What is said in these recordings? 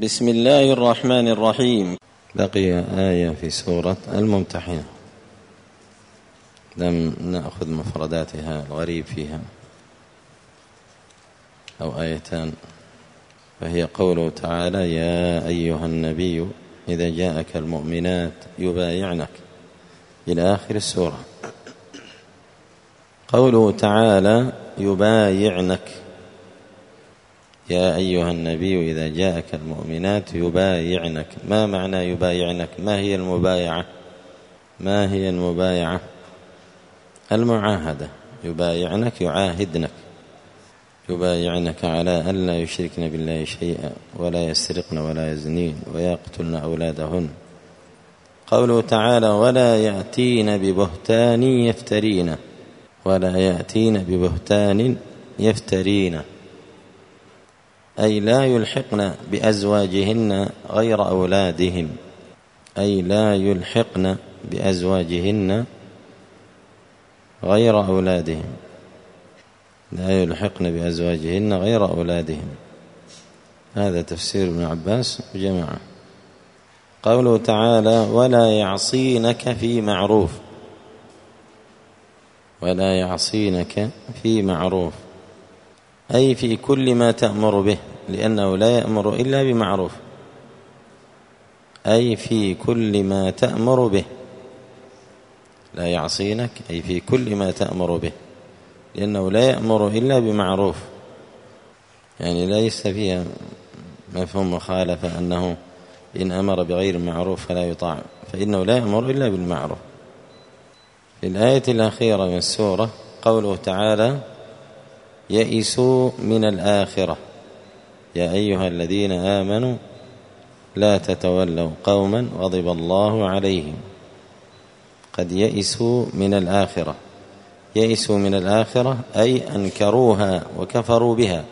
بسم الله الرحمن الرحيم. بقي آية في سورة الممتحنة لم نأخذ مفرداتها، الغريب فيها أو آيتان، فهي قوله تعالى: يا أيها النبي إذا جاءك المؤمنات يبايعنك، إلى آخر السورة. قوله تعالى يبايعنك، يا أيها النبي إذا جاءك المؤمنات يبايعنك، ما معنى يبايعنك؟ ما هي المبايعة؟ ما هي المبايعة؟ المعاهدة. يبايعنك يعاهدنك، يبايعنك على أن لا يشركن بالله شيئا ولا يسرقن ولا يزنين ويقتلن أولادهن. قوله تعالى ولا يأتين ببهتان يفترين، ولا يأتين ببهتان يفترين، أي لا يلحقن بأزواجهن غير أولادهم، أي لا يلحقن بأزواجهن غير أولادهم، لا يلحقن بأزواجهن غير أولادهم. هذا تفسير ابن عباس وجماعة. قوله تعالى ولا يعصينك في معروف، ولا يعصينك في معروف، أي في كل ما تأمر به، لأنه لا يأمر إلا بمعروف، أي في كل ما تأمر به. لا يعصينك أي في كل ما تأمر به، لأنه لا يأمر إلا بمعروف، يعني ليس فيها مفهوم مخالفة أنه إن أمر بغير معروف فلا يطاع، فإنه لا يأمر إلا بالمعروف. في الآية الأخيرة من السورة قوله تعالى يئسوا من الآخرة، يا أيها الذين آمنوا لا تتولوا قوما غضب الله عليهم، قد يئسوا من الآخرة. يئسوا من الآخرة أي أنكروها وكفروا بها،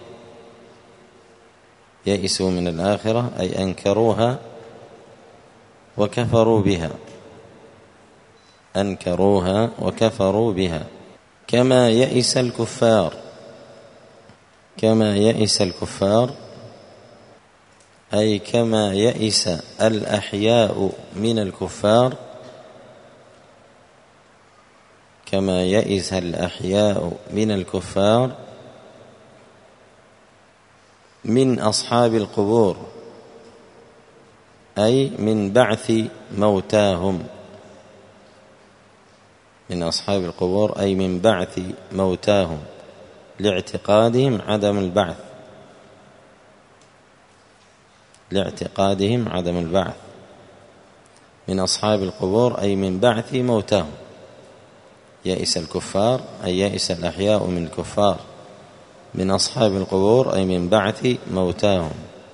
يئسوا من الآخرة أي أنكروها وكفروا بها، أنكروها وكفروا بها. كما يئس الكفار، كما يئس الكفار أي كما يئس الأحياء من الكفار، كما يئس الأحياء من الكفار من أصحاب القبور، أي من بعث موتاهم، من أصحاب القبور أي من بعث موتاهم، لاعتقادهم عدم البعث، لاعتقادهم عدم البعث. من أصحاب القبور أي من بعث موتاهم. يئس الكفار أي يئس الأحياء من الكفار، من أصحاب القبور أي من بعث موتاهم،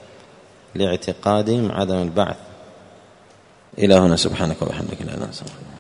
لاعتقادهم عدم البعث. إلى هنا، سبحانك وبحمدك لا إله إلا أنت.